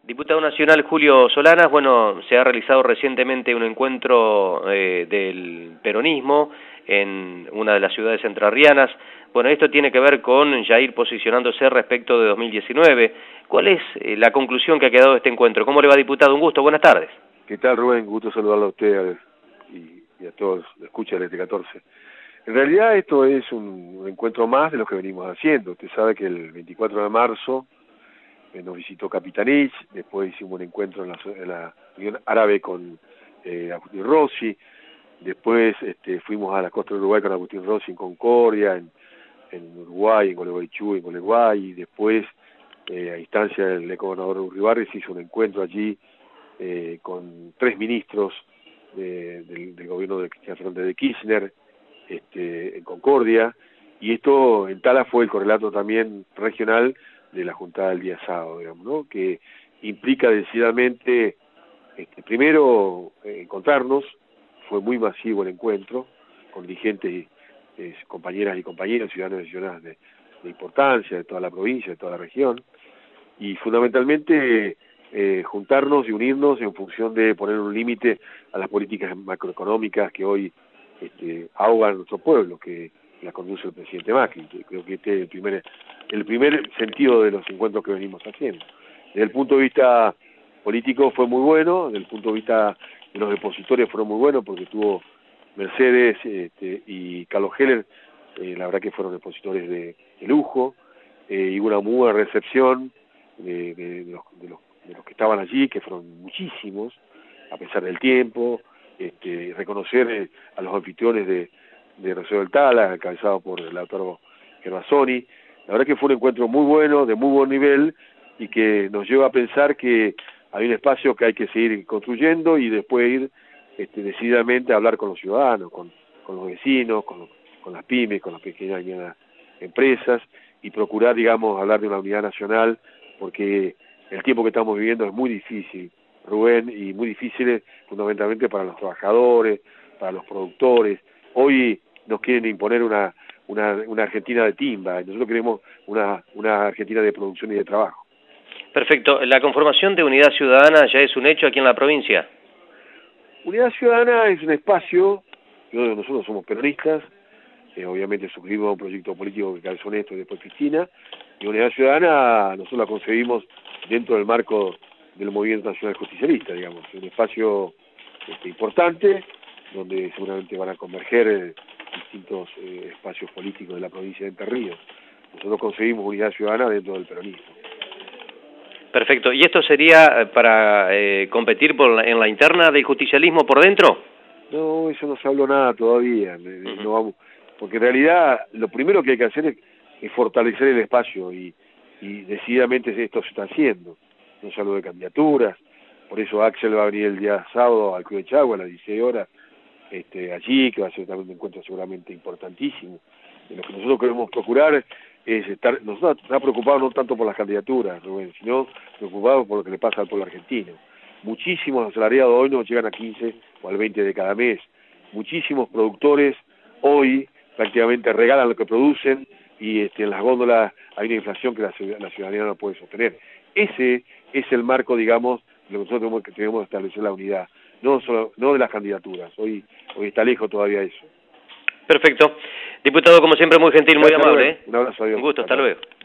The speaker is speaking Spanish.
Diputado nacional Julio Solanas, bueno, se ha realizado recientemente un encuentro del peronismo en una de las ciudades entrerrianas. Bueno, esto tiene que ver con ya ir posicionándose respecto de 2019. ¿Cuál es la conclusión que ha quedado de este encuentro? ¿Cómo le va, diputado? Un gusto, buenas tardes. ¿Qué tal, Rubén? Gusto saludarlo a usted y a todos los escuchas de T14. En realidad esto es un encuentro más de lo que venimos haciendo. Usted sabe que el 24 de marzo nos visitó Capitanich, después hicimos un encuentro en la Unión Árabe con Agustín Rossi, después fuimos a la costa de Uruguay con Agustín Rossi en Concordia, en Uruguay, en Gualeguaychú, en Gualeguay, y después a instancia del gobernador Uribarri se hizo un encuentro allí con 3 ministros del gobierno de Cristina Fernández de Kirchner en Concordia, y esto en Tala fue el correlato también regional de la juntada del día sábado, digamos, ¿no? Que implica decididamente, primero, encontrarnos. Fue muy masivo el encuentro, con dirigentes, compañeras y compañeros, ciudadanos y ciudadanas de importancia, de toda la provincia, de toda la región, y fundamentalmente juntarnos y unirnos en función de poner un límite a las políticas macroeconómicas que hoy ahogan a nuestro pueblo, que la conduce el presidente Macri. Creo que este es el primer sentido de los encuentros que venimos haciendo. Desde el punto de vista político fue muy bueno, desde el punto de vista de los depositores fueron muy buenos, porque tuvo Mercedes y Carlos Heller, la verdad que fueron depositores de lujo, y una muy buena recepción de los que estaban allí, que fueron muchísimos, a pesar del tiempo, reconocer a los anfitriones de Rocío del Tala, encabezado por el autor Gervasoni. La verdad que fue un encuentro muy bueno, de muy buen nivel, y que nos lleva a pensar que hay un espacio que hay que seguir construyendo y después ir decididamente a hablar con los ciudadanos, con los vecinos, con las pymes, con las pequeñas y medianas empresas, y procurar, digamos, hablar de una unidad nacional, porque el tiempo que estamos viviendo es muy difícil, Rubén, y muy difícil fundamentalmente para los trabajadores, para los productores. Hoy nos quieren imponer una Argentina de timba, nosotros queremos una Argentina de producción y de trabajo. Perfecto. ¿La conformación de Unidad Ciudadana ya es un hecho aquí en la provincia? Unidad Ciudadana es un espacio, nosotros somos peronistas, obviamente suscribimos un proyecto político que calzó Néstor y después Cristina, y Unidad Ciudadana nosotros la concebimos dentro del marco del movimiento nacional justicialista, digamos, un espacio importante, donde seguramente van a converger distintos espacios políticos de la provincia de Entre Ríos. Nosotros concebimos Unidad Ciudadana dentro del peronismo. Perfecto. ¿Y esto sería para competir en la interna del justicialismo por dentro? No, eso no se habló nada todavía. No vamos, porque en realidad lo primero que hay que hacer es fortalecer el espacio, y decididamente esto se está haciendo. No se habló de candidaturas, por eso Axel va a venir el día sábado al Club de Chagua a las 16 horas, allí, que va a ser también un encuentro seguramente importantísimo. Lo que nosotros queremos procurar es nosotros estamos preocupados no tanto por las candidaturas, Rubén, sino preocupados por lo que le pasa al pueblo argentino. Muchísimos asalariados hoy no llegan a 15 o al 20 de cada mes. Muchísimos productores hoy prácticamente regalan lo que producen, y en las góndolas hay una inflación que la ciudadanía no puede sostener. Ese es el marco, digamos, de lo que nosotros tenemos que establecer la unidad, no de las candidaturas. Hoy está lejos todavía eso. Perfecto. Diputado, como siempre, muy gentil, muy amable. Un abrazo, adiós. Un gusto, hasta luego.